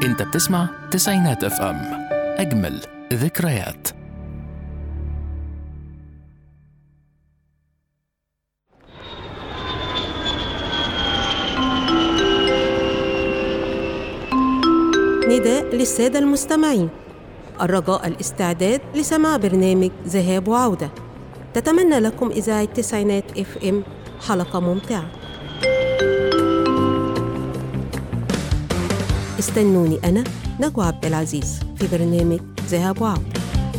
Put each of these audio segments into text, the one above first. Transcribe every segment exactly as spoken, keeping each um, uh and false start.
انت بتسمع تسعينات اف ام، اجمل ذكريات. نداء للسادة المستمعين، الرجاء الاستعداد لسماع برنامج ذهاب وعودة. تتمنى لكم إذاعة تسعينات اف ام حلقة ممتعة. استنوني أنا نجوى عبد العزيز في برنامج ذهاب وعودة.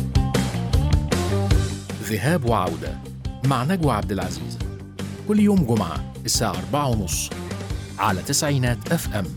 ذهاب وعودة مع نجوى عبد العزيز، كل يوم جمعة الساعة أربعة ونص على تسعينات اف ام.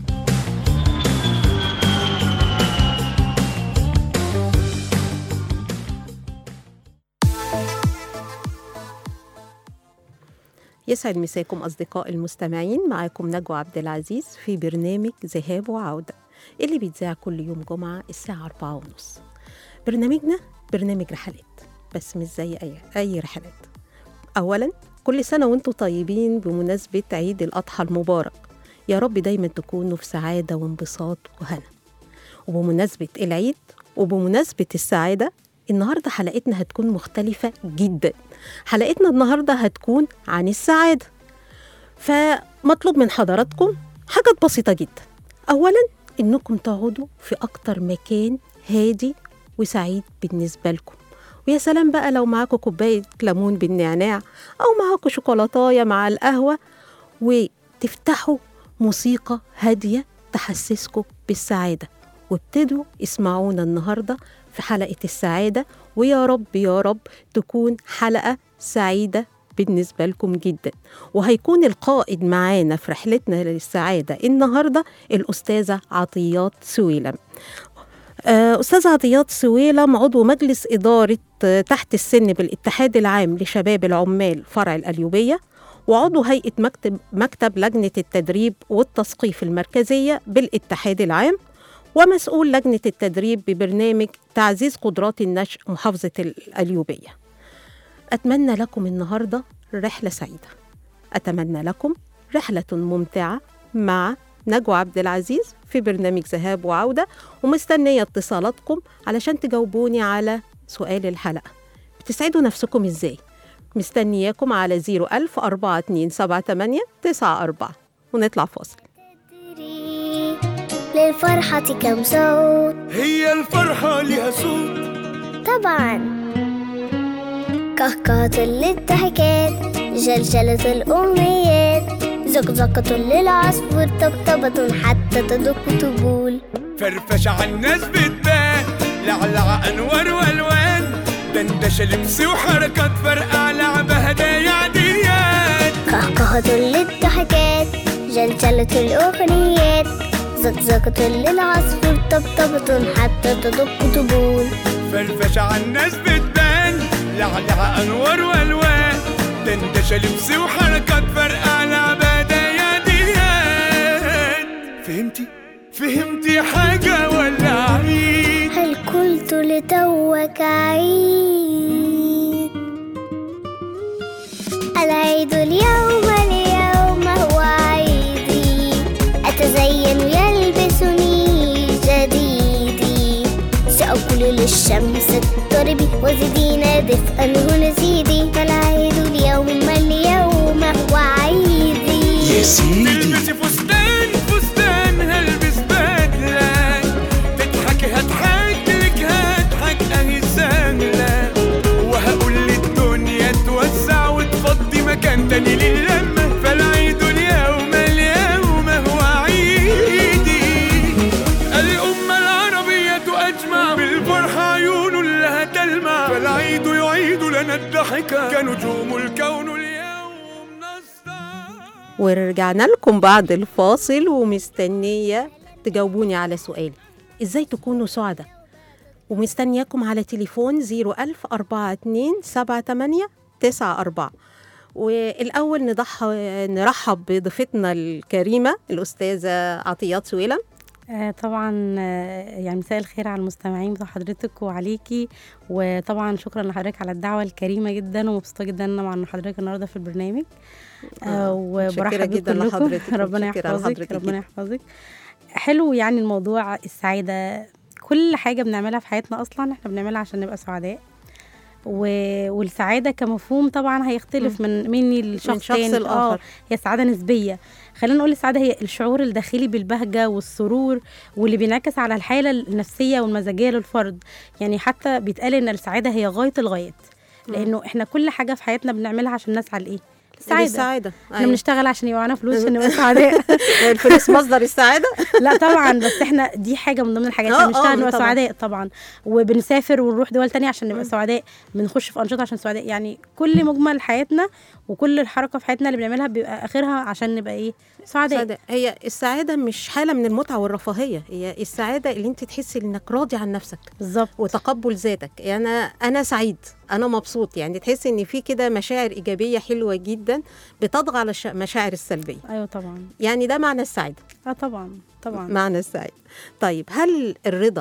يسعد مساكم أصدقاء المستمعين، معاكم نجوى عبد العزيز في برنامج ذهاب وعودة اللي بيتذاع كل يوم جمعة الساعة أربعة ونص. برنامجنا برنامج رحلات، بس مش زي أي, أي رحلات. أولا كل سنة وانتم طيبين بمناسبة عيد الأضحى المبارك، يا رب دايما تكونوا في سعادة وانبساط وهنا. وبمناسبة العيد وبمناسبة السعادة، النهاردة حلقتنا هتكون مختلفة جدا. حلقتنا النهاردة هتكون عن السعادة، فمطلوب من حضراتكم حاجات بسيطة جدا. أولا إنكم تقعدوا في أكتر مكان هادي وسعيد بالنسبة لكم، ويا سلام بقى لو معاكم كوباية ليمون بالنعناع أو معاكم شوكولاتاية مع القهوة، وتفتحوا موسيقى هادية تحسسكم بالسعادة، وابتدوا اسمعونا النهاردة في حلقة السعادة. ويا رب يا رب تكون حلقة سعيدة بالنسبة لكم جدا. وهيكون القائد معانا في رحلتنا للسعادة النهاردة الأستاذة عطيات سويلم. أستاذة عطيات سويلم عضو مجلس إدارة تحت السن بالاتحاد العام لشباب العمال فرع القليوبية، وعضو هيئة مكتب, مكتب لجنة التدريب والتثقيف المركزية بالاتحاد العام، ومسؤول لجنة التدريب ببرنامج تعزيز قدرات النشء محافظة القليوبية. أتمنى لكم النهاردة رحلة سعيدة، أتمنى لكم رحلة ممتعة مع نجوى عبد العزيز في برنامج ذهاب وعودة، ومستنية اتصالاتكم علشان تجاوبوني على سؤال الحلقة. بتسعدوا نفسكم إزاي؟ مستنياكم على زيرو ألف أربعة اتنين سبعة تمانية تسعة أربعة. ونطلع فاصل. للفرحة كم صوت، هي الفرحة لها صوت طبعا. كهكهة للضحكات، جلجلة الأمنيات، زقزقة للعصفور، طبطبة حتى تدق طبول، فرفشة عالناس بتبان، لعلع أنوار والوان، دندشة لبس وحركات، فرقع لعبة هدايا عديات. كهكهة للضحكات، جلجلة الأغنيات، زقزقة للعصفور، طبطبة حتى تدق طبول، فرفشة عالناس بتبان، لعلع أنوار والوان، دندشة لبس وحركات، فرقع لعبة هدايا ديات. فهمتي؟ فهمتي حاجة ولا عيد؟ هل قلت لتوك عيد؟ العيد اليوم اليوم هو عيدي، أتزين يلبسني جديدي، سأقول للشمس اضطربي وزدينا دفئا هنا زيدي، فالعيد اليوم اليوم هو عيدي يا سيدي. تلبسي فستان فستان هلبس بدلة، تضحكي هضحك لك هضحك أهي سهلة، وهقول للدنيا توسع وتفضي مكان تاني للمة، فالعيد اليوم اليوم هو عيدي. الأمة العربية أجمع بالفرحة عيون لها تلمع، فالعيد يعيد لنا الضحكة كنجوم الكون اليوم نسطع. ورجعنا لكم بعد الفاصل، ومستنية تجاوبوني على سؤالي إزاي تكونوا سعداء، ومستنياكم على تليفون زيرو ألف أربعة اتنين سبعة تمانية تسعة أربعة. والأول نضح... نرحب بضيفتنا الكريمة الأستاذة عطيات سويلم. آه طبعا آه يعني مساء الخير على المستمعين بتوع حضرتك وعليكي، وطبعا شكرا لحضرتك على الدعوه الكريمه جدا، ومبسوطه جدا ان انا مع حضرتك النهارده في البرنامج. آه وبرحب جدا بكم. لحضرتك. ربنا يحفظك ربنا يحفظك. حلو يعني الموضوع السعاده، كل حاجه بنعملها في حياتنا اصلا احنا بنعملها عشان نبقى سعداء، و... والسعاده كمفهوم طبعا هيختلف من مني لشخص تاني. اه هي سعاده نسبيه. خلينا نقول السعاده هي الشعور الداخلي بالبهجه والسرور، واللي بينعكس على الحاله النفسيه والمزاجيه للفرد. يعني حتى بيتقال ان السعاده هي غايه الغايات، لانه احنا كل حاجه في حياتنا بنعملها عشان نسعى لايه؟ السعاده. السعاده احنا بنشتغل عشان يبقى معانا فلوس عشان نبقى سعداء. الفلوس مصدر السعاده؟ لا طبعا، بس احنا دي حاجه من ضمن الحاجات اللي بنشتغل نبقى سعداء طبعا، وبنسافر ونروح دول تانية عشان نبقى سعداء، بنخش في انشطه عشان سعداء. يعني كل مجمل حياتنا وكل الحركه في حياتنا اللي بنعملها بيبقى اخرها عشان نبقى ايه؟ سعداء. سعداء. هي السعاده مش حاله من المتعه والرفاهيه، هي السعاده اللي انت تحسي انك راضي عن نفسك بالظبط، وتقبل ذاتك. يعني انا انا سعيد، انا مبسوط، يعني تحسي ان في كده مشاعر ايجابيه حلوه جدا بتطغى على المشاعر السلبيه. ايوه طبعا، يعني ده معنى السعاده. اه طبعا طبعا معنى السعاده. طيب هل الرضا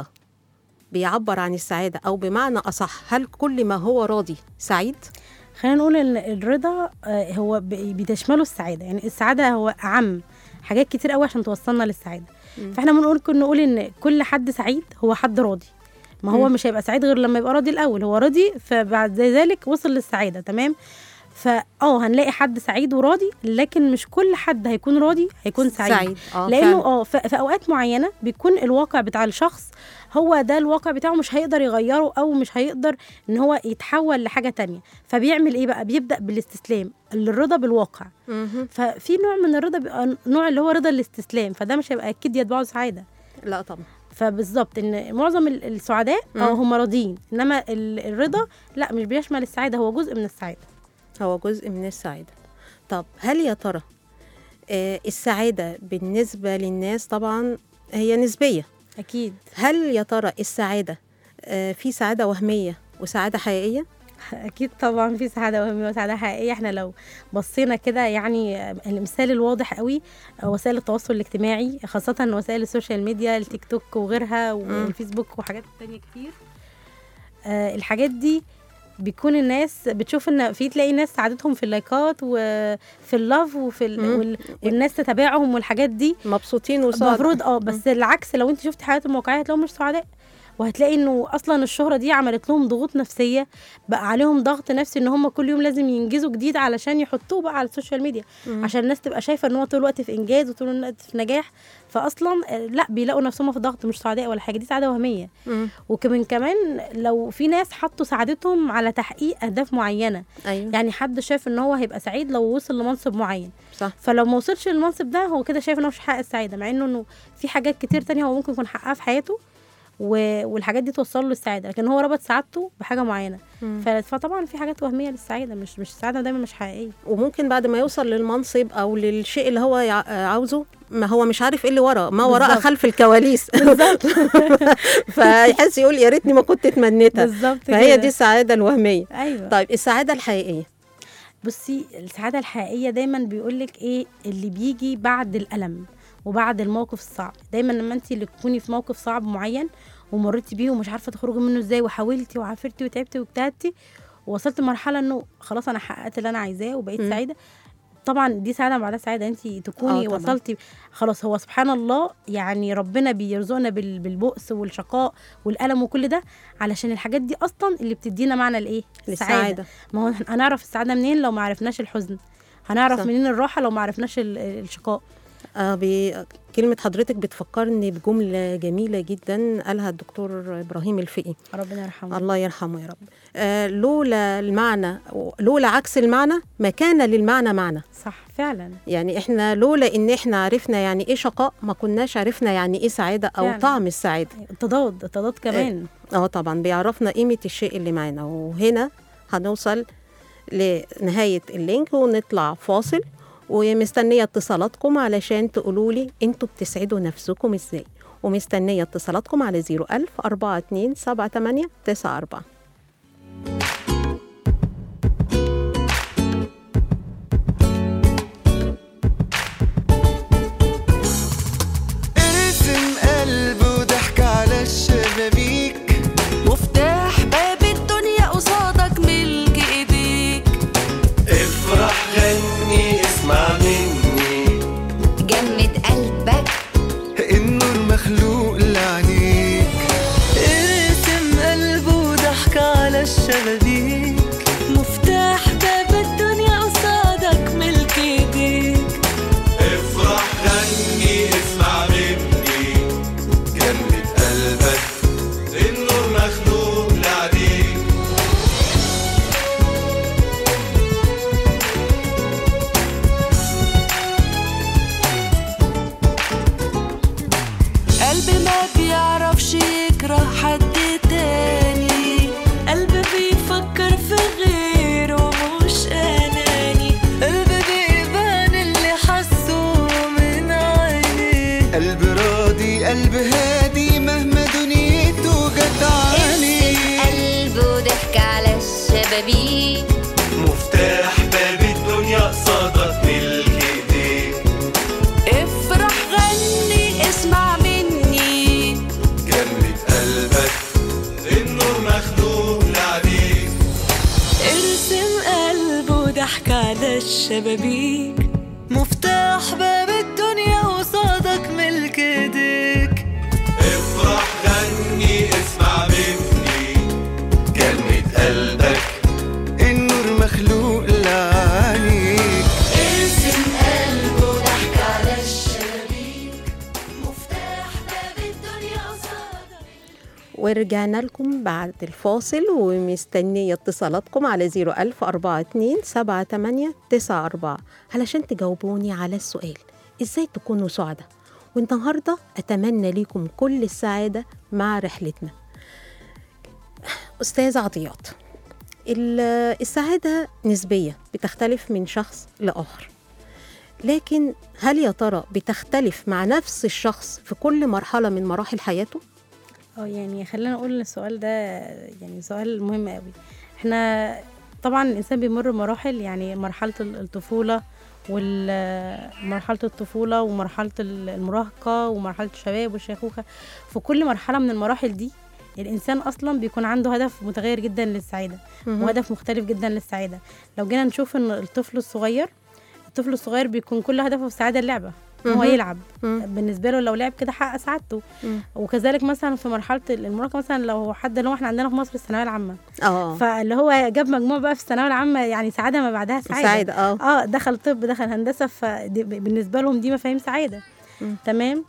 بيعبر عن السعاده، او بمعنى اصح هل كل ما هو راضي سعيد؟ خلينا نقول ان الرضا هو بتشمله السعاده. يعني السعاده هو اعم حاجات كتير قوي عشان توصلنا للسعاده. م. فاحنا ممكن نقول ان كل حد سعيد هو حد راضي. ما هو م. مش هيبقى سعيد غير لما يبقى راضي الاول. هو راضي فبعد ذلك وصل للسعاده. تمام. فاه هنلاقي حد سعيد وراضي، لكن مش كل حد هيكون راضي هيكون سعيد, سعيد. آه لانه اه في اوقات معينه بيكون الواقع بتاع الشخص هو ده الواقع بتاعه، مش هيقدر يغيره او مش هيقدر ان هو يتحول لحاجه تانية. فبيعمل ايه بقى؟ بيبدا بالاستسلام، الرضا بالواقع. م-م. ففي نوع من الرضا بيبقى نوع اللي هو رضا الاستسلام، فده مش هيبقى اكيد يتبعه سعاده. لا طبعا. فبالظبط ان معظم السعداء اه هم راضيين، انما الرضا لا مش بيشمل السعاده، هو جزء من السعاده. هو جزء من السعادة. طب هل يا ترى آه السعادة بالنسبة للناس طبعا هي نسبية أكيد. هل يا ترى السعادة آه في سعادة وهمية وسعادة حقيقية؟ أكيد طبعا في سعادة وهمية وسعادة حقيقية. احنا لو بصينا كده يعني المثال الواضح قوي وسائل التواصل الاجتماعي، خاصة وسائل السوشيال ميديا، التيك توك وغيرها والفيسبوك وحاجات تانية كتير. آه الحاجات دي بيكون الناس بتشوف ان في تلاقي ناس سعادتهم في اللايكات وفي اللاف وفي وال... والناس تتابعهم والحاجات دي مبسوطين وسعداء المفروض اه بس العكس لو انت شفتي حياتهم الواقعيه هتلاقيهم مش سعداء، وهتلاقي انه اصلا الشهره دي عملت لهم ضغوط نفسيه، بقى عليهم ضغط نفسي ان هم كل يوم لازم ينجزوا جديد علشان يحطوه بقى على السوشيال ميديا، مم. عشان الناس تبقى شايفه ان هو طول الوقت في انجاز وطول الوقت في نجاح، فاصلا لا بيلاقوا نفسهم في ضغط، مش سعداء ولا حاجه، دي سعاده وهميه. مم. وكمان كمان لو في ناس حطوا سعادتهم على تحقيق اهداف معينه، أيوة. يعني حد شاف ان هو هيبقى سعيد لو وصل لمنصب معين، صح. فلو ما وصلش للمنصب ده هو كده شايف انه مش حقق السعاده، مع انه انه في حاجات كتير تانية هو ممكن يكون حققها في حياته والحاجات دي توصل له السعاده، لكن هو ربط سعادته بحاجه معينه. فطبعا في حاجات وهميه للسعاده، مش مش السعاده دايما مش حقيقيه. وممكن بعد ما يوصل للمنصب او للشيء اللي هو عاوزه ما هو مش عارف ايه اللي ورا، ما وراء خلف الكواليس بالظبط فيحس يقول يا ريتني ما كنت اتمنيتها بالظبط. فهي كده. دي السعاده الوهميه. ايوه. طيب السعاده الحقيقيه، بصي السعاده الحقيقيه دايما بيقول لك ايه اللي بيجي بعد الالم وبعد الموقف الصعب. دايما لما انت اللي تكوني في موقف صعب معين ومريتي بيه ومش عارفه تخرجي منه ازاي، وحاولتي وعافرتي وتعبتي واجتهدتي ووصلت لمرحله انه خلاص انا حققت اللي انا عايزاه وبقيت م. سعيده، طبعا دي سعاده بعدها سعاده، انت تكوني وصلتي خلاص. هو سبحان الله يعني ربنا بيرزقنا بالبؤس والشقاء والالم وكل ده علشان الحاجات دي اصلا اللي بتدينا معنى الايه؟ السعاده. ما هو هنعرف السعاده منين لو ما عرفناش الحزن؟ هنعرف صح. منين الراحه لو ما عرفناش الشقاء؟ آه بكلمة حضرتك بتفكرني بجملة جميلة جدا قالها الدكتور إبراهيم الفقي، ربنا يرحمه. الله يرحمه يا رب. آه لولا المعنى، لولا عكس المعنى ما كان للمعنى معنى. صح فعلا. يعني احنا لولا ان احنا عرفنا يعني ايه شقاء ما كناش عرفنا يعني ايه سعادة او فعلا. طعم السعادة. التضاد التضاد كمان. اه, آه طبعا بيعرفنا قيمة الشيء اللي معنا. وهنا هنوصل لنهاية اللينك ونطلع فاصل، ومستنية اتصالاتكم علشان تقولوا لي انتوا بتسعدوا نفسكم ازاي، ومستنية اتصالاتكم على زيرو ألف أربعة اتنين سبعة تمانية تسعة أربعة. ارسم قلب راضي قلب هادي مهما دنيته جت عليه. قلبه ضحك على الشبابيك، مفتاح باب الدنيا قصادك ملك ايديك. افرح غني اسمع مني، جملة قلبك النور مخلوق لعليك. ارسم قلبه ضحك على الشبابيك، مفتاح باب الدنيا قصادك ملك ايديك. افرح غني اسمع مني، كلمة قلبك النور مخلوق لعينيك. ارسم قلبه ضحك على الشبابيك، مفتاح باب الدنيا قصادك. ورجعنا لكم بعد الفاصل ومستنية اتصالاتكم على زيرو ألف أربعة اتنين سبعة تمانية تسعة أربعة علشان تجاوبوني على السؤال إزاي تكونوا سعداء. والنهاردة أتمنى لكم كل السعادة مع رحلتنا. أستاذ عطيات، السعادة نسبية بتختلف من شخص لآخر، لكن هل يا ترى بتختلف مع نفس الشخص في كل مرحلة من مراحل حياته؟ اه يعني خلينا نقول السؤال ده يعني سؤال مهم قوي. احنا طبعا الانسان بيمر بمراحل، يعني مرحله الطفوله ومرحله الطفوله ومرحله المراهقه ومرحله الشباب والشيخوخه. في كل مرحله من المراحل دي الانسان اصلا بيكون عنده هدف متغير جدا للسعاده وهدف مختلف جدا للسعاده. لو جينا نشوف ان الطفل الصغير الطفل الصغير بيكون كل هدفه في السعاده اللعبه، هو يلعب. مم. بالنسبه له لو لعب كده حقق سعادته. مم. وكذلك مثلا في مرحله المراهقه، مثلا لو حد اللي هو احنا عندنا في مصر الثانويه العامه، اه فاللي هو جاب مجموع بقى في الثانويه العامه، يعني سعاده ما بعدها سعاده. سعاده اه اه دخل طب دخل هندسه، فبالنسبه لهم دي مفاهيم سعاده. مم. تمام.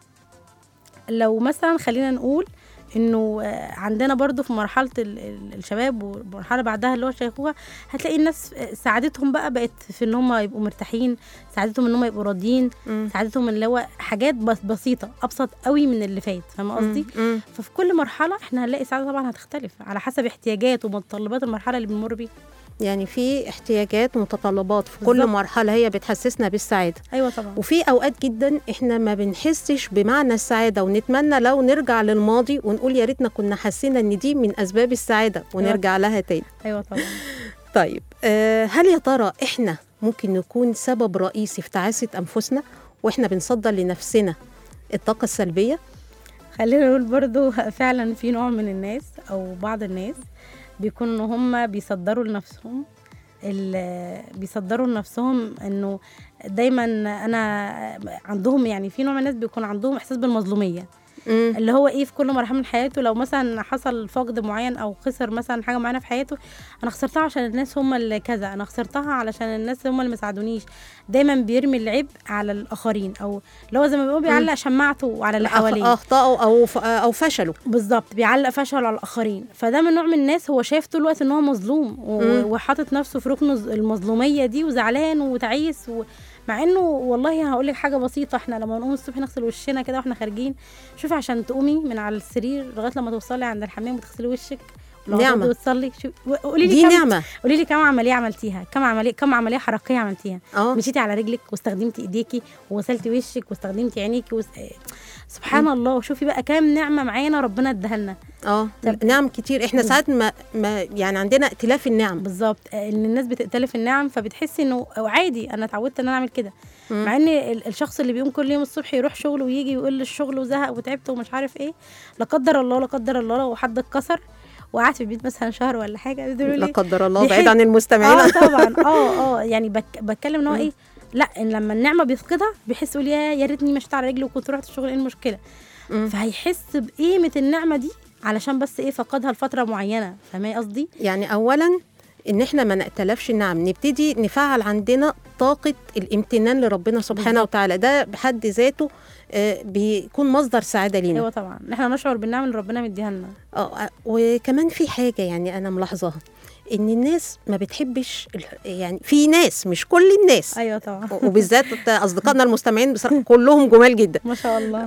لو مثلا خلينا نقول انه عندنا برضو في مرحله الشباب والمرحله بعدها اللي هو الشيخوخه، هتلاقي الناس سعادتهم بقى بقت في ان هم يبقوا مرتاحين، سعادتهم ان هم يبقوا راضيين، سعادتهم اللي هو حاجات بسيطه ابسط قوي من اللي فات. فاهمه قصدي؟ ففي كل مرحله احنا هنلاقي سعاده طبعا هتختلف على حسب احتياجات ومتطلبات المرحله اللي بنمر بيها. يعني في احتياجات ومتطلبات في كل بالزبط. مرحله هي بتحسسنا بالسعاده. ايوه طبعا. وفي اوقات جدا احنا ما بنحسش بمعنى السعاده، ونتمنى لو نرجع للماضي ونقول يا ريتنا كنا حسينا ان دي من اسباب السعاده ونرجع أيوة. لها تاني. ايوه طبعا. طيب آه هل يا ترى احنا ممكن نكون سبب رئيسي في تعاسه انفسنا واحنا بنصدر لنفسنا الطاقه السلبيه؟ خلينا نقول برضو فعلا في نوع من الناس او بعض الناس بيكونوا هم بيصدروا لنفسهم بيصدروا لنفسهم انه دايما انا عندهم، يعني في نوع من الناس بيكون عندهم احساس بالمظلوميه. مم. اللي هو ايه، في كل مرحله من حياته لو مثلا حصل فقد معين او خسر مثلا حاجه معينه في حياته، انا خسرتها عشان الناس هم اللي كذا، انا خسرتها علشان الناس هم اللي ما ساعدونيش. دايما بيرمي العبء على الاخرين، او اللي هو زي ما بيقولوا بيعلق شماعته على اللي حواليه، اخطائه او او فشله. بالظبط، بيعلق فشله على الاخرين. فده من نوع من الناس هو شايف طول الوقت ان هو مظلوم وحاطط نفسه في ركن المظلوميه دي وزعلان وتعيس و... مع انه والله هقول لك حاجه بسيطه، احنا لما نقوم الصبح نغسل وشنا كده واحنا خارجين، شوفي عشان تقومي من على السرير لغايه لما توصلي عند الحمام وتغسلي وشك نعمه وتصلي، قولي لي دي كم نعمه، قولي لي كم عمليه عملتيها، كم عمليه كم عمليه حركيه عملتيها. أوه. مشيتي على رجلك واستخدمتي ايديكي وغسلتي وشك واستخدمتي عينيكي وس... سبحان م. الله. وشوفي بقى كام نعمه معانا ربنا اداها لنا. اه نعم كتير. احنا ساعات ما, ما يعني عندنا ائتلاف النعم. بالظبط، ان الناس بتأتلف النعم، فبتحسي انه عادي انا اتعودت ان انا اعمل كده. مع ان الشخص اللي بيقوم كل يوم الصبح يروح شغله ويجي ويقول الشغل وزهق وتعبت ومش عارف ايه، لا قدر الله لا قدر الله لو حد اتكسر وقعدت في البيت مثلا شهر ولا حاجه، لا قدر الله بعيد عن المستمعين. اه طبعا اه اه يعني بك بتكلم ان هو ايه، لا إن لما النعمه بيفقدها بيحس يقول يا يا ريتني مشيت على رجلي وكنت رحت الشغل، ايه المشكله؟ مم. فهيحس بقيمه النعمه دي علشان بس ايه فقدها لفتره معينه. فاهمه قصدي؟ يعني اولا ان احنا ما نأتلفش النعم، نبتدي نفعل عندنا طاقه الامتنان لربنا سبحانه بالضبط. وتعالى، ده بحد ذاته آه بيكون مصدر سعاده لينا. ايوه طبعا، احنا نشعر بالنعم اللي ربنا مديها لنا. اه وكمان في حاجه يعني انا ملاحظاها، ان الناس ما بتحبش، يعني في ناس مش كل الناس، ايوه طبعا، وبالذات اصدقائنا المستمعين بصراحه كلهم جمال جدا ما شاء الله.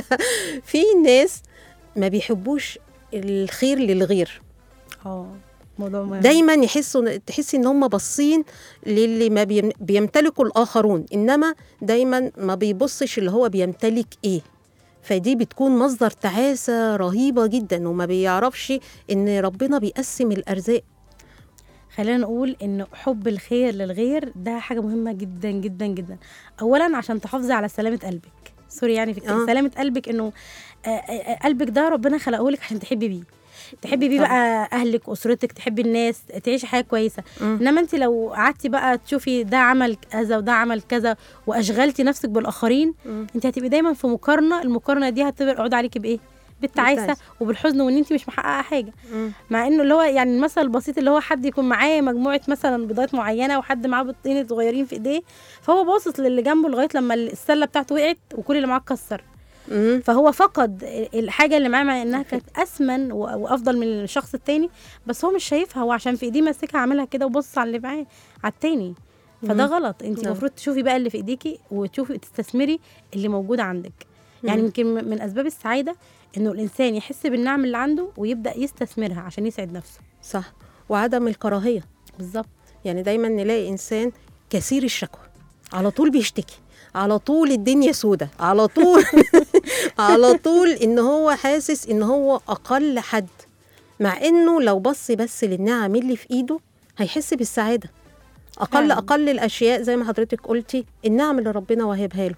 ففي ناس ما بيحبوش الخير للغير. اه موضوع مهم. دايما يحسوا تحسي ان هم باصين للي ما بيم- بيمتلكوا الاخرون، انما دايما ما بيبصش اللي هو بيمتلك ايه. فدي بتكون مصدر تعاسة رهيبة جدا، وما بيعرفش ان ربنا بيقسم الارزاق. خلينا نقول ان حب الخير للغير ده حاجه مهمه جدا جدا جدا. اولا عشان تحافظي على سلامه قلبك، سوري يعني في الكلمة. آه. سلامه قلبك، انه آه، آه، قلبك ده ربنا خلقه لك عشان تحبي بيه، تحبي بيه طبعا. بقى اهلك، اسرتك، تحبي الناس، تعيشي حياه كويسه. انما انت لو قعدتي بقى تشوفي ده عمل كذا وده عمل كذا واشغلتي نفسك بالاخرين، انت هتبقي دايما في مقارنه. المقارنه دي هتقعد عليكي بايه؟ بالتعاسه بالتعاسة. وبالحزن، وان انت مش محققه حاجه. مم. مع انه اللي هو يعني المثل البسيط اللي هو حد يكون معاه مجموعه مثلا بيضات معينه وحد معاه بيضتين صغيرين في ايديه، فهو باصص للي جنبه لغايه لما السله بتاعته وقعت وكل اللي معاه اتكسر. مم. فهو فقد الحاجه اللي معاه، مع انها كانت اثمن و- وافضل من الشخص التاني، بس هو مش شايفها، هو عشان في ايديه ماسكها عاملها كده وبص على اللي معاه على التاني. فده غلط. انت نعم. المفروض تشوفي بقى اللي في ايديكي وتشوفي تستثمري اللي موجود عندك. يعني يمكن من اسباب السعاده انه الانسان يحس بالنعم اللي عنده ويبدا يستثمرها عشان يسعد نفسه. صح. وعدم الكراهية. بالظبط. يعني دايما نلاقي انسان كثير الشكوى، على طول بيشتكي، على طول الدنيا سودة، على طول على طول ان هو حاسس ان هو اقل حد، مع انه لو بص بس للنعم اللي في ايده هيحس بالسعادة. اقل فعلا. اقل الاشياء زي ما حضرتك قلتي النعم اللي ربنا وهبها له.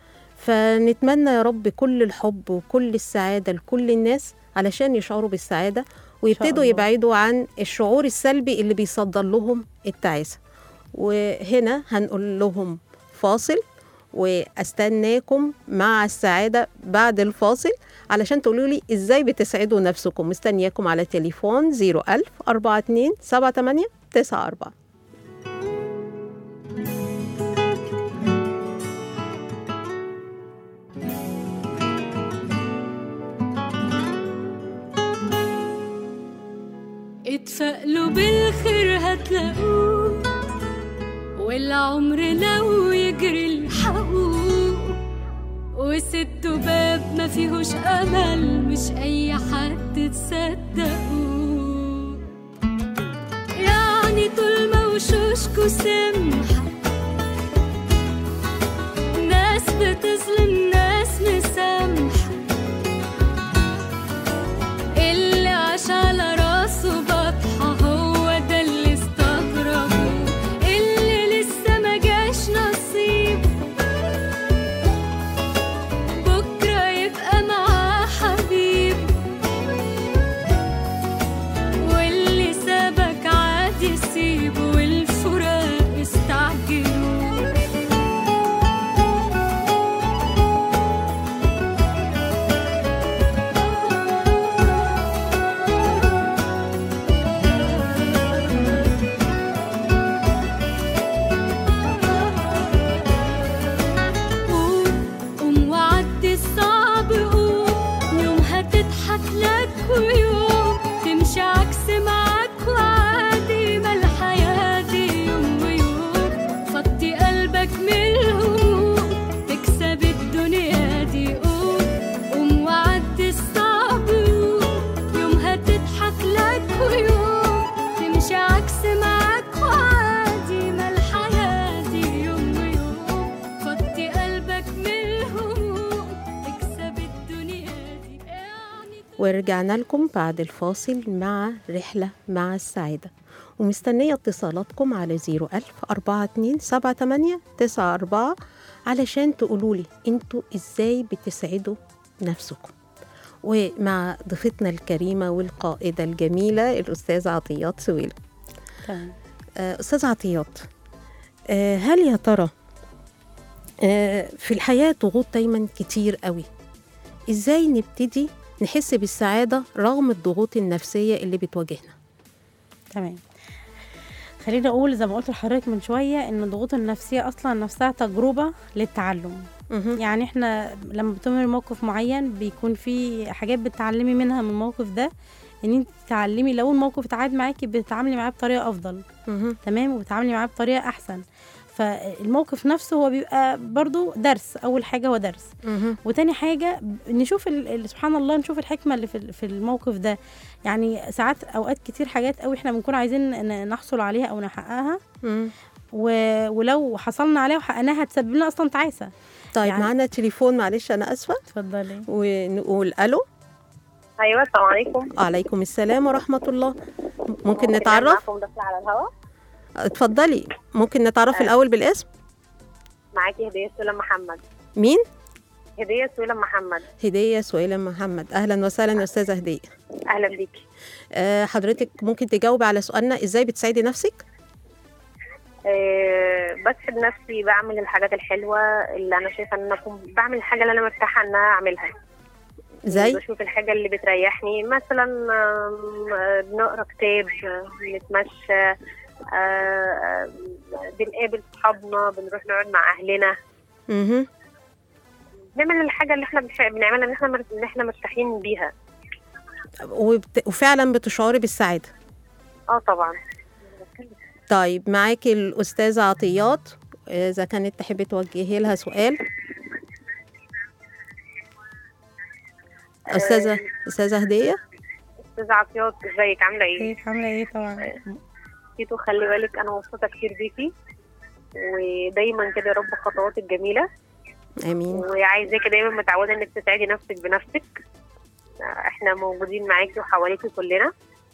فنتمنى يا رب كل الحب وكل السعادة لكل الناس علشان يشعروا بالسعادة ويبتدوا الله. يبعدوا عن الشعور السلبي اللي بيصدر لهم التعاسة. وهنا هنقول لهم فاصل، واستناكم مع السعادة بعد الفاصل علشان تقولوا لي ازاي بتسعدوا نفسكم. مستنياكم على تليفون صفر ألف أربعة اتنين سبعة تمانية تسعة أربعة. اتفائلوا بالخير هتلاقوه، والعمر لو يجري الحقوه، وسدوا باب ما فيهوش امل مش اي حد تصدقوه. يعني طول ما وشوشكوا سمحة، ناس بتظلم ناس مسامحة، اللي عاش على راسه بطحة هو ده اللي استغربه، اللي لسه ما جاش نصيب بكرة يبقى معاه حبيب، واللي سابك عادي سيبه، والفراق استعجلوا. قوم وعدي الصعب، قوم يوم هتضحك لك ويوم تمشي عكس معاك وعادي، ما الحياة دي يوم ويوم. فضي قلبك من الهموم تكسب الدنيا دي. قوم قوم وعدي الصعب، قوم يوم هتضحك لك ويوم تمشي عكس معاك وعادي، ما الحياة دي يوم ويوم. فضي قلبك من الهموم تكسب الدنيا دي. يعني ورجعنا لكم بعد الفاصل مع رحلة مع السعادة، ومستنية اتصالاتكم على صفر ألف أربعة اتنين سبعة تمانية تسعة أربعة علشان تقولولي انتوا ازاي بتسعدوا نفسكم. ومع ضيفتنا الكريمة والقائدة الجميلة الأستاذ عطيات سويلة. تمام. آه، أستاذ عطيات، آه، هل يا ترى آه، في الحياة ضغوط دايما كتير قوي، ازاي نبتدي نحس بالسعادة رغم الضغوط النفسية اللي بتواجهنا؟ تمام. خليني اقول زي ما قلت لحضرتك من شويه ان الضغوط النفسيه اصلا نفسها تجربه للتعلم. مهم. يعني احنا لما بتمر موقف معين بيكون في حاجات بتتعلمي منها من الموقف ده، ان انت تتعلمي لو الموقف اتعاد معاكي بتتعاملي معاه بطريقه افضل. مهم. تمام. وبتتعاملي معاه بطريقه احسن. فالموقف نفسه هو بيبقى برضو درس. اول حاجه هو درس، مهم. وتاني حاجه نشوف ال- ال- سبحان الله نشوف الحكمه اللي في ال- في الموقف ده. يعني ساعات اوقات كتير حاجات قوي احنا بنكون عايزين ن- نحصل عليها او نحققها، مم. و- ولو حصلنا عليها وحققناها هتسبب لنا اصلا تعاسه. طيب يعني- معانا تليفون، معلش انا اسفه، اتفضلي. ونقول الو. ايوه السلام عليكم. وعليكم السلام ورحمه الله. ممكن نتعرف؟ معاكم داخله على الهواء. اتفضلي، ممكن نتعرف الاول بالاسم؟ معاكي هديه سويلم محمد. مين؟ هديه سويلم محمد. هديه سويلم محمد، اهلا وسهلا يا استاذه هديه. اهلا بيكي. أه حضرتك ممكن تجاوبي على سؤالنا ازاي بتساعدي نفسك؟ أه بسعد نفسي، بعمل الحاجات الحلوه اللي انا شايفه ان انا اكون بعمل الحاجه اللي انا مرتاحه انها اعملها. زي بشوف الحاجه اللي بتريحني، مثلا آم، آه، بنقرا كتاب، آه، بنتمشى، آه، آه، بنقابل صحابنا، بنروح نقعد مع اهلنا، اها بنعمل الحاجه اللي احنا بنح- بنعملها ان احنا مر- ان احنا مرتاحين بيها. وبت... وفعلا بتشعري بالسعاده. اه طبعا. طيب معاكي الاستاذه عطيات، اذا كانت تحبي توجهي لها سؤال. استاذه استاذه هديه. استاذه عطيات، ازيك عامله ايه؟ ازيك عامله ايه؟ طبعا تيتو خلي بالك انا مبسوطه كتير بيكي، ودايما كده يا رب خطواتك جميله، امين. وعايزاكي دايما متعوده انك تساعدي نفسك بنفسك. احنا موجودين معاكي وحواليكي كلنا،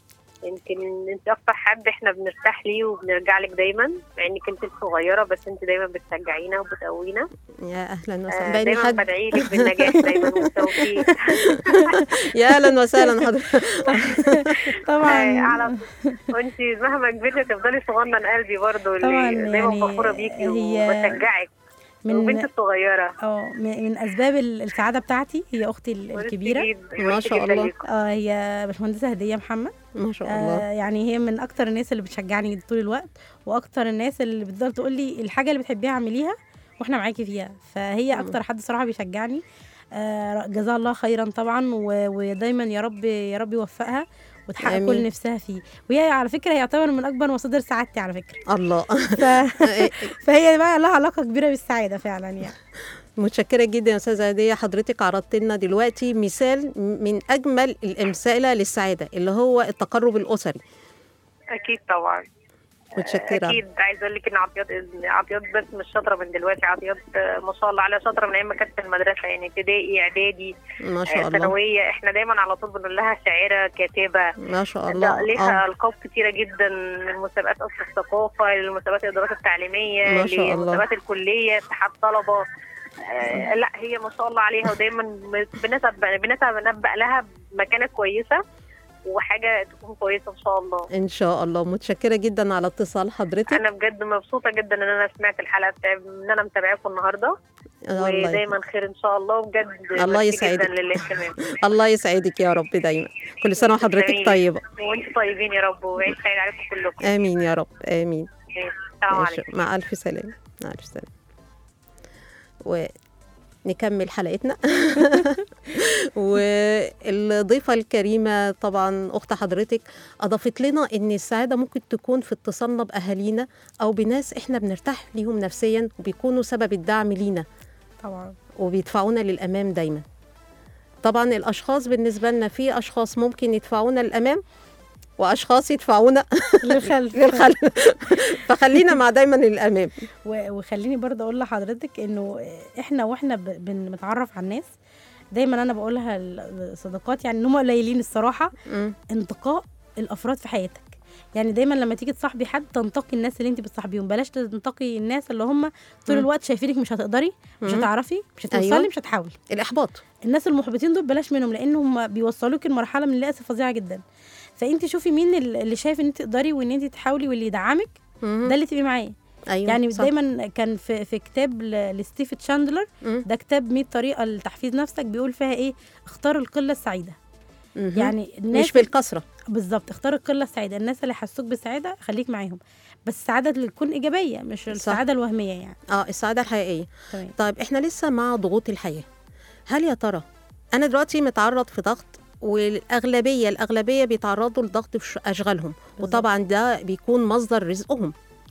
يمكن انت اكتر حد احنا بنرتاح ليه وبنرجع لك دايما، مع انك انت الصغيره بس انت دايما بتشجعينا وبتقوينا. يا اهلا آه وسهلا. باين دايما حد بدعي لك بالنجاح دايما والتوفيق. يا اهلا وسهلا حضرتك. طبعا آه، على وانت مهما كبرتي تفضلي صغنن قلبي برضه، طبعاً دايما يعني فخوره بيكي هي وبشجعك، وبنتي الصغيره. اه من من اسباب ال- السعاده بتاعتي هي اختي ال- الكبيره ما شاء الله. اه هي باشمهندسه هديه محمد. ما شاء الله. آه يعني هي من اكتر الناس اللي بتشجعني طول الوقت، واكتر الناس اللي بتقدر تقول لي الحاجه اللي بتحبيها اعمليها واحنا معاكي فيها، فهي اكتر حد صراحه بيشجعني. آه جزاها الله خيرا طبعا، و- ودايما يا رب يا رب يوفقها وتحقق آمين. كل نفسها فيه. وهي على فكره هي يعتبر من اكبر مصادر سعادتي على فكره. الله. ف... فهي بقى لها علاقه كبيره بالسعاده فعلا يعني. متشكرة جدا يا أستاذة هدية. حضرتك عرضت لنا دلوقتي مثال من أجمل الأمثلة للسعادة اللي هو التقرب الأسري. اكيد طبعا. متشكرة. اكيد عايزه اقول لك ان عطيات عطيات بس مش شاطره من دلوقتي، عطيات آه، ما شاء الله عليها شاطره من ايام ما كانت في المدرسه، يعني ابتدائي اعدادي ما شاء آه، الله. ثانويه. احنا دايما على طول بنقول لها شاعره كاتبه. ما شاء لا، الله. ليها آه. القاب كتيره جدا، من مسابقات قصر الثقافه للمسابقات الادارات التعليميه ما شاء الله. لمسابقات الكليه اتحاد طلبه. آه لا هي ما شاء الله عليها، ودايما بنتبع بنتبع لها مكانه كويسه وحاجه تكون كويسه ان شاء الله. إن شاء الله. متشكرة جدا على اتصال حضرتك. انا بجد مبسوطه جدا ان انا سمعت الحلقه بتاع ان انا متابعاكم النهارده، الله ودايما خير ان شاء الله، وبجد الله ميرسي يسعدك. جدا للاهتمام. الله يسعدك يا رب دايما. كل سنة وحضرتك طيبة. وانتم طيبين يا رب، وعيد سعيد عليكم كلكم. آمين يا رب. آمين. السلام ماشي. عليكم. مع ألف سلامة. مع ألف سلامة. ونكمل حلقتنا. والضيفة الكريمة طبعا أخت حضرتك أضافت لنا إن السعادة ممكن تكون في اتصالنا بأهالينا أو بناس إحنا بنرتاح ليهم نفسيا وبيكونوا سبب الدعم لينا طبعا وبيدفعونا للأمام دايما. طبعا الأشخاص بالنسبة لنا في أشخاص ممكن يدفعونا للأمام وأشخاص يدفعونا للخلف. للخلف. فخلينا مع دايما الأمام. و- وخليني برضه اقول لحضرتك انه احنا واحنا ب- بنتعرف على الناس دايما انا بقولها لصداقات يعني ان هم قليلين الصراحه، م. انتقاء الافراد في حياتك. يعني دايما لما تيجي تصاحبي حد تنتقي الناس اللي انت بتصاحبيهم، بلاش تنتقي الناس اللي هم طول م. الوقت شايفينك مش هتقدري، مش م. هتعرفي، مش هتوصلي، أيوة. مش هتحاولي. الإحباط. الناس المحبطين دول بلاش منهم، لان هم بيوصلوك لمرحله من اليأس فظيعه جدا. فانت شوفي مين اللي شايف ان انت تقدري وان انت تحاولي واللي يدعمك، م. ده اللي تبقي معاه. أيوة. يعني صح. دايما كان في في كتاب ل- لستيف تشاندلر، م. ده كتاب مية طريقه لتحفيز نفسك، بيقول فيها ايه؟ اختار القله السعيده. مهم. يعني الناس مش بالكثرة. بالظبط، اختار القله السعيده، الناس اللي يحسوك بالسعاده خليك معاهم، بس السعاده اللي تكون ايجابيه مش السعاده الوهميه يعني. اه السعادة الحقيقية. تمام. طيب احنا لسه مع ضغوط الحياة. هل يا ترى انا دلوقتي متعرض في ضغط، والاغلبيه الاغلبيه بيتعرضوا لضغط في ش- اشغالهم، وطبعا ده بيكون مصدر رزقهم.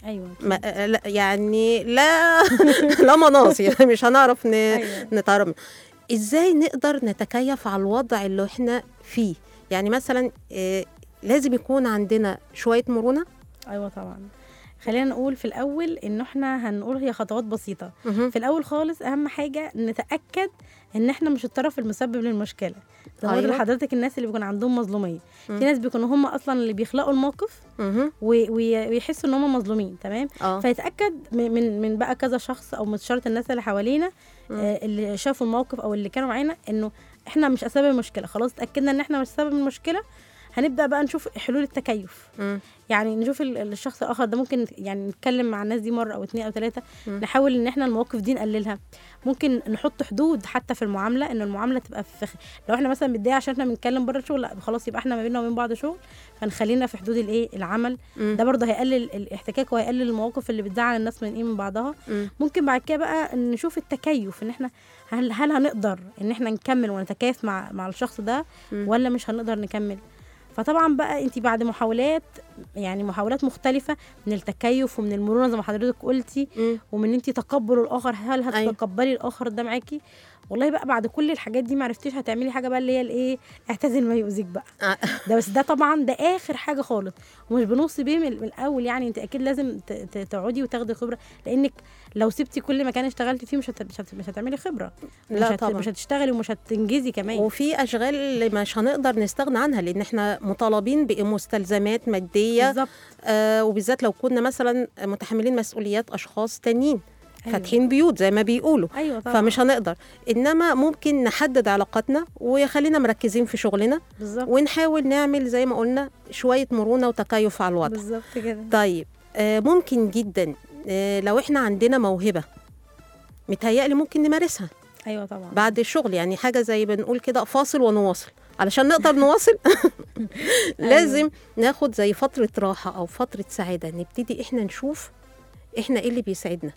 ايوه ما لا يعني لا لا مناص يعني مش هنعرف ن... أيوة. نتعرف. ازاي نقدر نتكيف على الوضع اللي احنا فيه؟ يعني مثلا آه لازم يكون عندنا شوية مرونة. ايوه طبعا. خلينا نقول في الاول ان احنا هنقول هي خطوات بسيطه. مهم. في الاول خالص اهم حاجه نتاكد ان احنا مش الطرف المسبب للمشكله. زي ما قلت أيوة. لحضرتك الناس اللي بيكون عندهم مظلوميه، مم. في ناس بيكونوا هم اصلا اللي بيخلقوا الموقف مهم. و- وي- ويحسوا ان هم مظلومين. تمام. اه فيتاكد من من من بقى كذا شخص او مش شرط الناس اللي حوالينا مم. آه اللي شافوا الموقف او اللي كانوا معانا انه احنا مش اسباب المشكله. خلاص اتاكدنا ان احنا مش سبب المشكله، هنبدا بقى نشوف حلول التكيف. مم. يعني نشوف ال- الشخص الاخر ده، ممكن يعني نتكلم مع الناس دي مره او اتنين او تلاته، مم. نحاول ان احنا المواقف دي نقللها. ممكن نحط حدود حتى في المعامله، ان المعامله تبقى في خ- لو احنا مثلا متضايقه عشان احنا بنتكلم بره الشغل، لا خلاص يبقى احنا ما بيننا وبين بعض شغل، فنخلينا في حدود الايه العمل. مم. ده برضه هيقلل الاحتكاك وهيقلل المواقف اللي بتزعل الناس من ايه من بعضها. مم. ممكن بعد كده بقى نشوف التكيف، ان احنا هل هل هنقدر ان احنا نكمل ونتكيف مع مع الشخص ده مم. ولا مش هنقدر نكمل. فطبعا بقى انت بعد محاولات، يعني محاولات مختلفه من التكيف ومن المرونه زي ما حضرتك قلتي، مم. ومن انت تقبل الاخر، هل أيوة. هتتقبلي الاخر ده معاكي. والله بقى بعد كل الحاجات دي ما عرفتيش هتعملي حاجه بقى اللي هي الايه، اعتزل ما يؤذيك بقى. آه. ده بس ده طبعا ده اخر حاجه خالص، ومش بنوصي بيه من من الاول. يعني انت اكيد لازم ت- ت- تقعدي وتاخدي خبره، لانك لو سبتي كل مكان اشتغلتي فيه مش هت... مش, هت... مش هتعملي خبره. لا مش, هت... طبعا. مش هتشتغلي ومش هتنجزي كمان. وفي اشغال اللي مش هنقدر نستغنى عنها، لان احنا مطالبين بمستلزمات ماديه. بالظبط. آه وبالذات لو كنا مثلا متحملين مسؤوليات اشخاص تانيين، أيوة. فاتحين بيوت زي ما بيقولوا. ايوه طبعا. فمش هنقدر، انما ممكن نحدد علاقاتنا ويخلينا مركزين في شغلنا، بالظبط. ونحاول نعمل زي ما قلنا شويه مرونه وتكيف على الوضع. بالظبط كده. طيب آه ممكن جدا آه لو احنا عندنا موهبه متهيألي ممكن نمارسها ايوه طبعا. بعد الشغل، يعني حاجه زي بنقول كده فاصل ونواصل. علشان نقدر نواصل لازم ناخد زي فتره راحه او فتره سعاده، نبتدي احنا نشوف احنا ايه اللي بيسعدنا،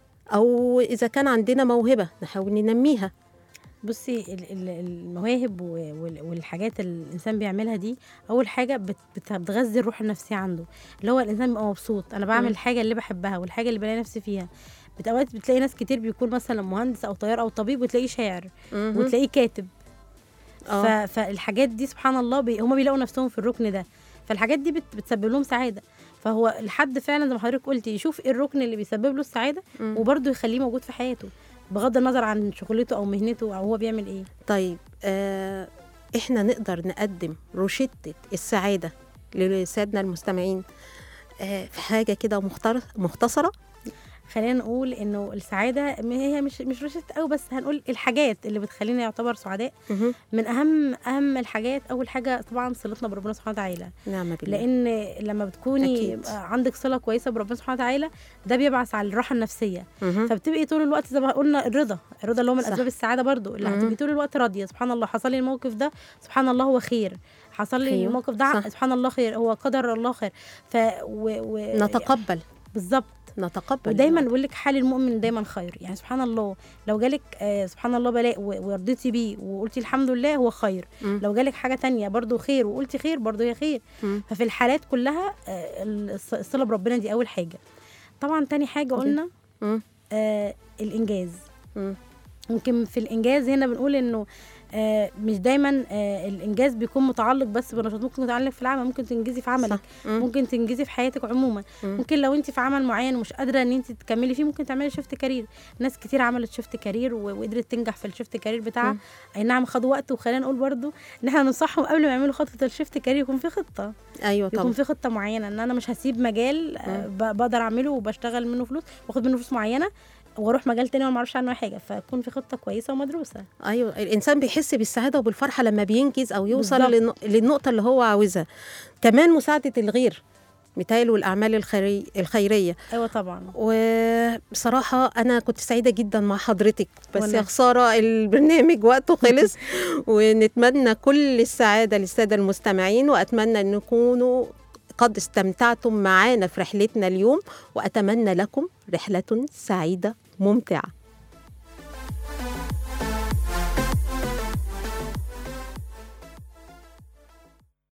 او اذا كان عندنا موهبه نحاول ننميها. بصي ال- ال- المواهب و- وال- والحاجات اللي الانسان بيعملها دي، اول حاجه بت- بت- بتغذي الروح النفسيه عنده، اللي هو الانسان بيبقى مبسوط. انا بعمل مم. الحاجه اللي بحبها والحاجه اللي بلاقي نفسي فيها. بت- اوقات بتلاقي ناس كتير بيكون مثلا مهندس او طيار او طبيب، وتلاقيه شاعر مهم. وتلاقيه كاتب. آه. ف- فالحاجات دي سبحان الله بي هم بيلاقوا نفسهم في الركن ده، فالحاجات دي بت- بتسبب لهم سعاده. فهو الحد فعلا زي ما حضرتك قلتي يشوف ايه الركن اللي بيسبب له السعاده، مم. وبرضه يخليه موجود في حياته بغض النظر عن شغلته او مهنته او هو بيعمل ايه. طيب آه احنا نقدر نقدم روشتة السعادة لسادنا المستمعين آه في حاجة كده مختار- مختصرة. خلينا نقول انه السعاده م- هي مش مش روشته قوي، بس هنقول الحاجات اللي بتخلينا يعتبر سعداء. مهم. من اهم اهم الحاجات، اول حاجه طبعا صلتنا بربنا سبحانه وتعالى، نعم بالله. لان لما بتكوني أكيد. عندك صله كويسه بربنا سبحانه وتعالى، ده بيبعث على الراحه النفسيه. مهم. فبتبقي طول الوقت زي ما قلنا الرضا، الرضا اللي هو من صح. اسباب السعاده برضو، اللي مهم. هتبقي طول الوقت راضيه. سبحان الله حصل لي الموقف ده، سبحان الله هو خير. حصل لي أيوة. الموقف ده، صح. سبحان الله خير، هو قدر الله خير. ف و... و... نتقبل بالظبط. نتقبل ودايما بقول لك حال المؤمن دايما خير. يعني سبحان الله لو جالك آه سبحان الله بلاء و- ورضيتي بيه وقلتي الحمد لله هو خير. مم. لو جالك حاجه تانية برضو خير وقلتي خير برضو هي خير. مم. ففي الحالات كلها آه الص- الصله بربنا دي اول حاجه. طبعا تاني حاجه قلنا مم. آه الانجاز. مم. ممكن في الانجاز هنا بنقول انه آه مش دايما آه الانجاز بيكون متعلق بس بنشاط، ممكن متعلق في العمل، ممكن تنجزي في عملك، صح. مم. ممكن تنجزي في حياتك عموما. مم. ممكن لو انت في عمل معين ومش قادره ان انت تكملي فيه، ممكن تعملي شيفت كارير. ناس كتير عملت شيفت كارير و- وقدرت تنجح في الشيفت كارير بتاعها. مم. اي نعم خدوا وقت، وخلينا نقول برضو ان احنا ننصحهم قبل ما يعملوا خطوه الشيفت كارير يكون في خطه، ايوه يكون طبعا. في خطه معينه، ان انا مش هسيب مجال آه، مم. ب- بقدر اعمله وبشتغل منه فلوس واخد منه فلوس معينه واروح مجال تاني وانا ما اعرفش عنه حاجه. فيكون في خطه كويسه ومدروسه. ايوه الانسان بيحس بالسعاده وبالفرحه لما بينجز او يوصل بالظبط. للن- للنقطه اللي هو عاوزها. كمان مساعده الغير مثال والاعمال الخيري الخيريه. ايوه طبعا. وبصراحة أنا كنت سعيدة جدا مع حضرتك، بس وأنا. يا خسارة البرنامج وقته خلص. ونتمنى كل السعادة للسادة المستمعين، وأتمنى أن تكونوا قد استمتعتم معنا في رحلتنا اليوم، وأتمنى لكم رحلة سعيدة ممتعة.